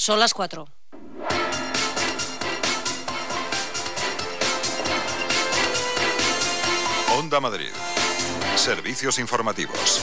Son las 4. Onda Madrid. Servicios informativos.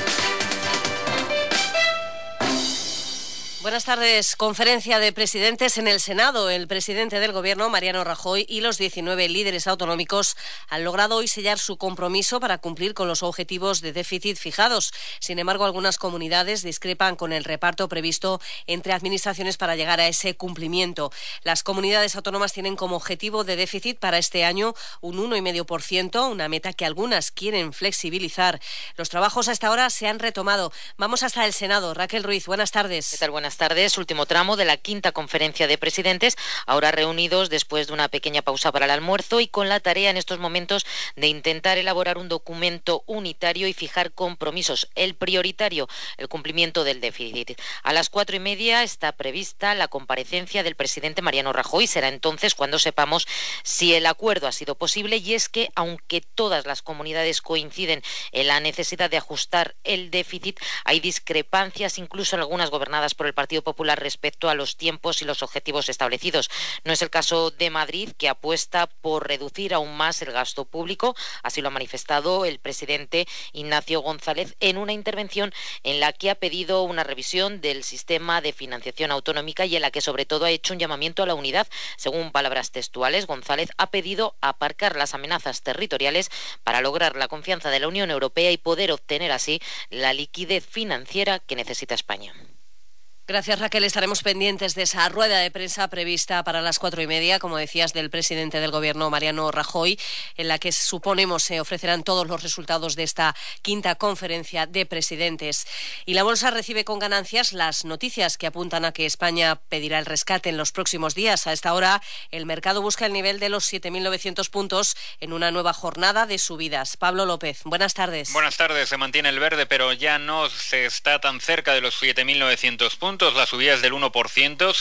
Buenas tardes. Conferencia de presidentes en el Senado. El presidente del Gobierno, Mariano Rajoy, y los 19 líderes autonómicos han logrado hoy sellar su compromiso para cumplir con los objetivos de déficit fijados. Sin embargo, algunas comunidades discrepan con el reparto previsto entre administraciones para llegar a ese cumplimiento. Las comunidades autónomas tienen como objetivo de déficit para este año un 1,5%, una meta que algunas quieren flexibilizar. Los trabajos hasta ahora se han retomado. Vamos hasta el Senado. Raquel Ruiz, buenas tardes. ¿Qué tal? Buenas tardes. Último tramo de la quinta conferencia de presidentes, ahora reunidos después de una pequeña pausa para el almuerzo y con la tarea en estos momentos de intentar elaborar un documento unitario y fijar compromisos. El prioritario, el cumplimiento del déficit. A las 4:30 está prevista la comparecencia del presidente Mariano Rajoy. Será entonces cuando sepamos si el acuerdo ha sido posible, y es que aunque todas las comunidades coinciden en la necesidad de ajustar el déficit, hay discrepancias, incluso en algunas gobernadas por el Partido Popular, respecto a los tiempos y los objetivos establecidos. No es el caso de Madrid, que apuesta por reducir aún más el gasto público. Así lo ha manifestado el presidente Ignacio González en una intervención en la que ha pedido una revisión del sistema de financiación autonómica y en la que sobre todo ha hecho un llamamiento a la unidad. Según palabras textuales, González ha pedido aparcar las amenazas territoriales para lograr la confianza de la Unión Europea y poder obtener así la liquidez financiera que necesita España. Gracias, Raquel. Estaremos pendientes de esa rueda de prensa prevista para las 4:30, como decías, del presidente del Gobierno, Mariano Rajoy, en la que suponemos se ofrecerán todos los resultados de esta quinta conferencia de presidentes. Y la bolsa recibe con ganancias las noticias que apuntan a que España pedirá el rescate en los próximos días. A esta hora, el mercado busca el nivel de los 7.900 puntos en una nueva jornada de subidas. Pablo López, buenas tardes. Buenas tardes. Se mantiene el verde, pero ya no se está tan cerca de los 7.900 puntos. La subida es del 1%,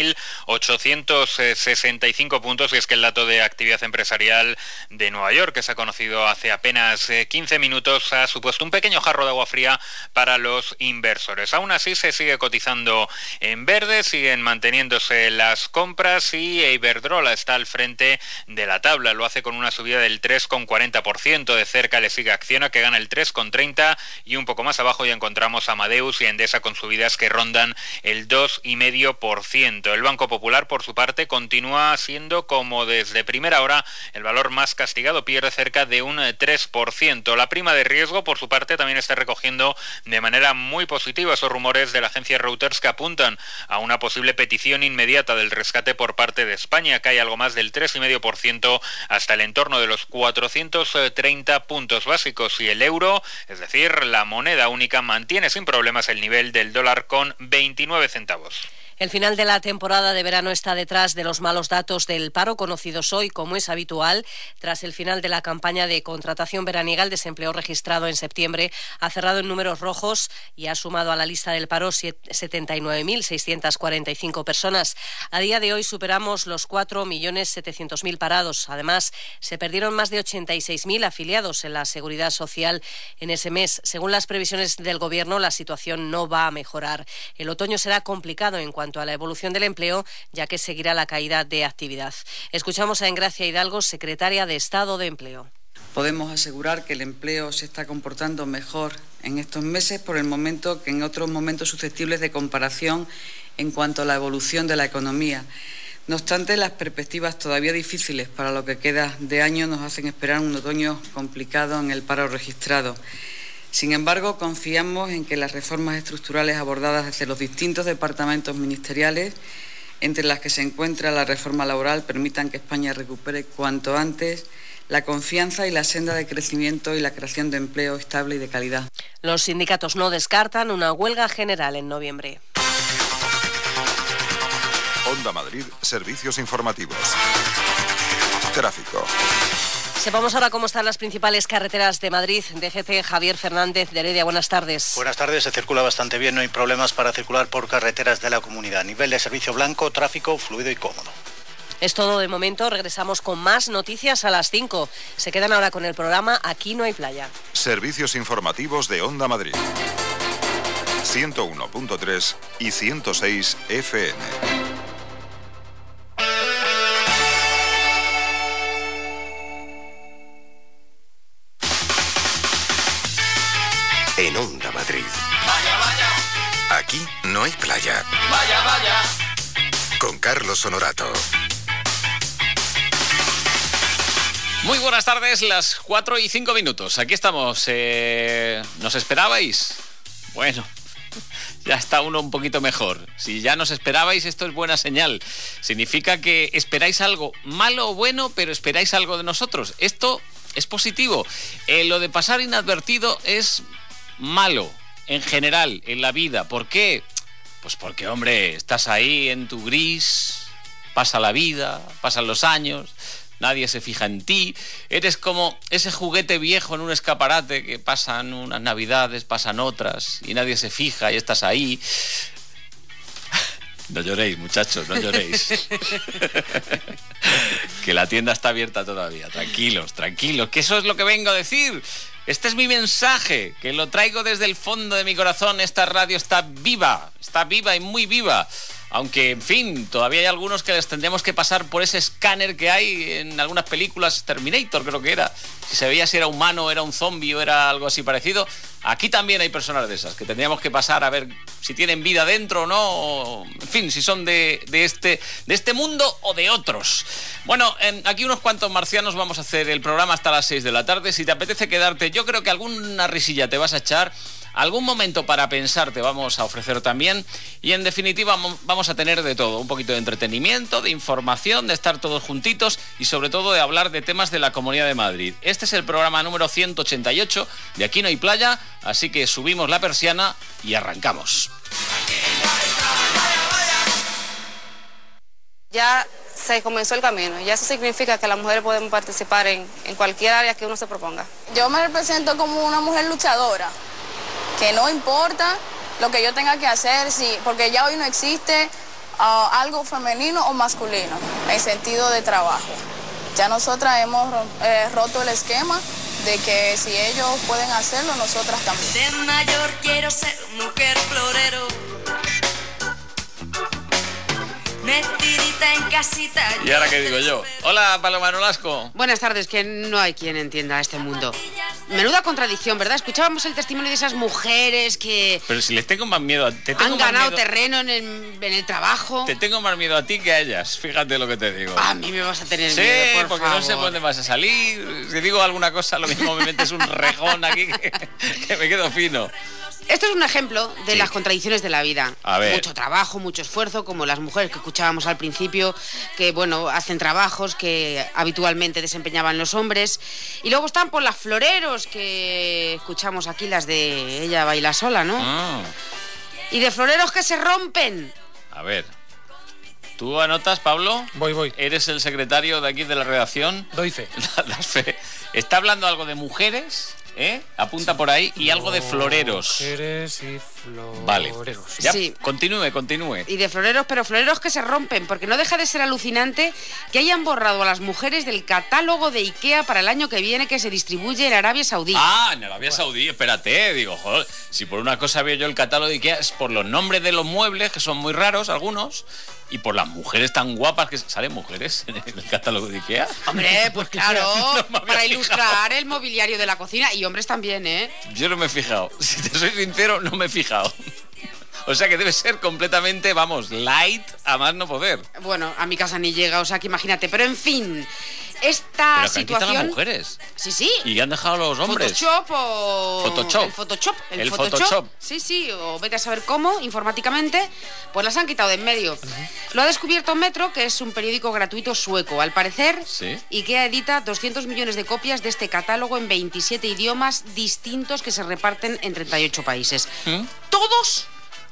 7.865 puntos, y es que el dato de actividad empresarial de Nueva York, que se ha conocido hace apenas 15 minutos, ha supuesto un pequeño jarro de agua fría para los inversores. Aún así, se sigue cotizando en verde, siguen manteniéndose las compras, y Iberdrola está al frente de la tabla. Lo hace con una subida del 3,40%. De cerca le sigue Acciona, que gana el 3,30%, y un poco más abajo ya encontramos a Amadeus y Endesa con subidas que rondan el 2,5%. El Banco Popular, por su parte, continúa siendo, como desde primera hora, el valor más castigado, pierde cerca de un 3%. La prima de riesgo, por su parte, también está recogiendo de manera muy positiva esos rumores de la agencia Reuters que apuntan a una posible petición inmediata del rescate por parte de España, que hay algo más del 3,5% hasta el entorno de los 430 puntos básicos, y el euro, es decir, la moneda única, mantiene sin problemas el nivel del dólar con 29 centavos. El final de la temporada de verano está detrás de los malos datos del paro conocidos hoy, como es habitual. Tras el final de la campaña de contratación veraniega, el desempleo registrado en septiembre ha cerrado en números rojos y ha sumado a la lista del paro 79.645 personas. A día de hoy superamos los 4.700.000 parados. Además, se perdieron más de 86.000 afiliados en la Seguridad Social en ese mes. Según las previsiones del Gobierno, la situación no va a mejorar. El otoño será complicado en cuanto a la evolución del empleo, ya que seguirá la caída de actividad. Escuchamos a Engracia Hidalgo, secretaria de Estado de Empleo. Podemos asegurar que el empleo se está comportando mejor en estos meses por el momento que en otros momentos susceptibles de comparación en cuanto a la evolución de la economía. No obstante, las perspectivas todavía difíciles para lo que queda de año nos hacen esperar un otoño complicado en el paro registrado. Sin embargo, confiamos en que las reformas estructurales abordadas desde los distintos departamentos ministeriales, entre las que se encuentra la reforma laboral, permitan que España recupere cuanto antes la confianza y la senda de crecimiento y la creación de empleo estable y de calidad. Los sindicatos no descartan una huelga general en noviembre. Onda Madrid, servicios informativos. Tráfico. Sepamos ahora cómo están las principales carreteras de Madrid. DGT, Javier Fernández de Heredia, buenas tardes. Buenas tardes, se circula bastante bien, no hay problemas para circular por carreteras de la comunidad. Nivel de servicio blanco, tráfico fluido y cómodo. Es todo de momento, regresamos con más noticias a las 5. Se quedan ahora con el programa Aquí no hay playa. Servicios informativos de Onda Madrid. 101.3 y 106 FM. En Onda Madrid. Vaya, vaya. Aquí no hay playa. Vaya, vaya. Con Carlos Honorato. Muy buenas tardes, las 4:05. Aquí estamos. ¿Nos esperabais? Bueno, ya está uno un poquito mejor. Si ya nos esperabais, esto es buena señal. Significa que esperáis algo malo o bueno, pero esperáis algo de nosotros. Esto es positivo. Lo de pasar inadvertido es malo, en general, en la vida. ¿Por qué? Pues porque, hombre, estás ahí en tu gris, pasa la vida, pasan los años, nadie se fija en ti, eres como ese juguete viejo en un escaparate que pasan unas navidades, pasan otras, y nadie se fija y estás ahí. No lloréis, muchachos, no lloréis. Que la tienda está abierta todavía. Tranquilos, tranquilos, que eso es lo que vengo a decir. Este es mi mensaje, que lo traigo desde el fondo de mi corazón. Esta radio está viva y muy viva. Aunque, en fin, todavía hay algunos que les tendremos que pasar por ese escáner que hay en algunas películas. Terminator, creo que era. Si se veía si era humano, era un zombie o era algo así parecido. Aquí también hay personas de esas que tendríamos que pasar a ver si tienen vida dentro o no. En fin, si son de este mundo o de otros. Bueno, aquí unos cuantos marcianos vamos a hacer el programa hasta las 6 de la tarde. Si te apetece quedarte, yo creo que alguna risilla te vas a echar. Algún momento para pensar te vamos a ofrecer también. Y en definitiva vamos a tener de todo. Un poquito de entretenimiento, de información, de estar todos juntitos y sobre todo de hablar de temas de la Comunidad de Madrid. Este es el programa número 188 de Aquí no hay playa. Así que subimos la persiana y arrancamos. Ya se comenzó el camino. Ya eso significa que las mujeres podemos participar en cualquier área que uno se proponga. Yo me represento como una mujer luchadora, que no importa lo que yo tenga que hacer, sí, porque ya hoy no existe algo femenino o masculino en sentido de trabajo. Ya nosotras hemos roto el esquema de que si ellos pueden hacerlo, nosotras también. De mayor quiero ser mujer florero, metidita en casita. ¿Y ahora qué digo yo? Hola, Paloma Nolasco. Buenas tardes, que no hay quien entienda este mundo. Menuda contradicción, ¿verdad? Escuchábamos el testimonio de esas mujeres que... Pero si les tengo más miedo a ti. Han ganado terreno en el trabajo. Te tengo más miedo a ti que a ellas, fíjate lo que te digo. A mí me vas a tener sí, miedo, por porque favor. No sé por dónde vas a salir. Si digo alguna cosa, lo mismo me metes un rejón aquí que me quedo fino. Esto es un ejemplo de las contradicciones de la vida. A ver. Mucho trabajo, mucho esfuerzo, como las mujeres que escuchábamos al principio, que, bueno, hacen trabajos que habitualmente desempeñaban los hombres. Y luego están por las floreros, que escuchamos aquí, las de Ella baila sola, ¿no? Ah. Y de floreros que se rompen. A ver. ¿Tú anotas, Pablo? Voy. ¿Eres el secretario de aquí de la redacción? Doy fe. Das fe. ¿Está hablando algo de mujeres? Apunta por ahí. Y algo de floreros. Mujeres y floreros. Vale. Ya, sí. Continúe. Y de floreros, pero floreros que se rompen, porque no deja de ser alucinante que hayan borrado a las mujeres del catálogo de IKEA para el año que viene, que se distribuye en Arabia Saudí. Ah, en Arabia Saudí, espérate. Digo, joder, si por una cosa veo yo el catálogo de IKEA es por los nombres de los muebles, que son muy raros algunos, y por las mujeres tan guapas que salen mujeres en el catálogo de IKEA. Hombre, pues claro, no para ilustrar el mobiliario de la cocina, y hombres también, ¿eh? Yo no me he fijado, si te soy sincero, no me he fijado. O sea que debe ser completamente, vamos, light a más no poder. Bueno, a mi casa ni llega, o sea que imagínate, pero en fin... Esta pero que situación... han quitado las mujeres. Sí. Y han dejado a los hombres. Photoshop o... Photoshop. El Photoshop. Sí, o vete a saber cómo, informáticamente, pues las han quitado de en medio. Lo ha descubierto Metro, que es un periódico gratuito sueco. Al parecer, ¿sí? IKEA edita 200 millones de copias de este catálogo en 27 idiomas distintos que se reparten en 38 países. Todos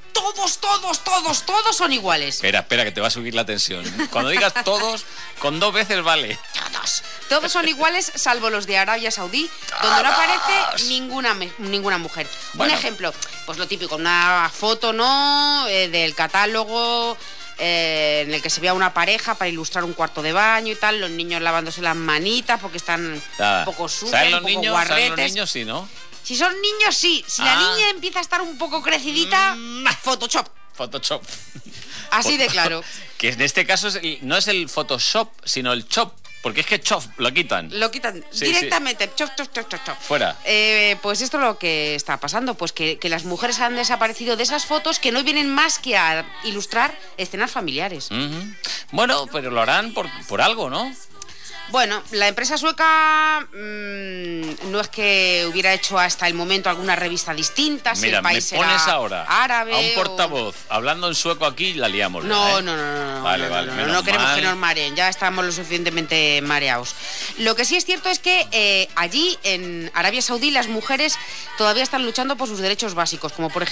son iguales. Espera, que te va a subir la tensión. Cuando digas todos, con 2 veces vale. Todos son iguales, salvo los de Arabia Saudí, donde no aparece ninguna mujer. Bueno. Un ejemplo, pues lo típico, una foto, ¿no?, del catálogo... en el que se vea una pareja para ilustrar un cuarto de baño y tal, los niños lavándose las manitas porque están un poco sucios, un poco guarretes. ¿Saben los niños? Sí, ¿no? Si son niños, sí. Si la niña empieza a estar un poco crecidita, Photoshop. Photoshop. Así de claro. Que en este caso no es el Photoshop, sino el chop. Porque es que chop lo quitan. Lo quitan Sí, directamente. Chop, chop, chop, chop, chop. Fuera. Pues esto es lo que está pasando. Pues que las mujeres han desaparecido de esas fotos que no vienen más que a ilustrar escenas familiares. Bueno, pero lo harán por algo, ¿no? Bueno, la empresa sueca no es que hubiera hecho hasta el momento alguna revista distinta. Si Mira, el país me pones era ahora árabe a un portavoz hablando en sueco aquí, la liamos. No, ¿eh? no. Vale, No queremos que nos mareen, ya estamos lo suficientemente mareados. Lo que sí es cierto es que allí, en Arabia Saudí, las mujeres todavía están luchando por sus derechos básicos, como por ejemplo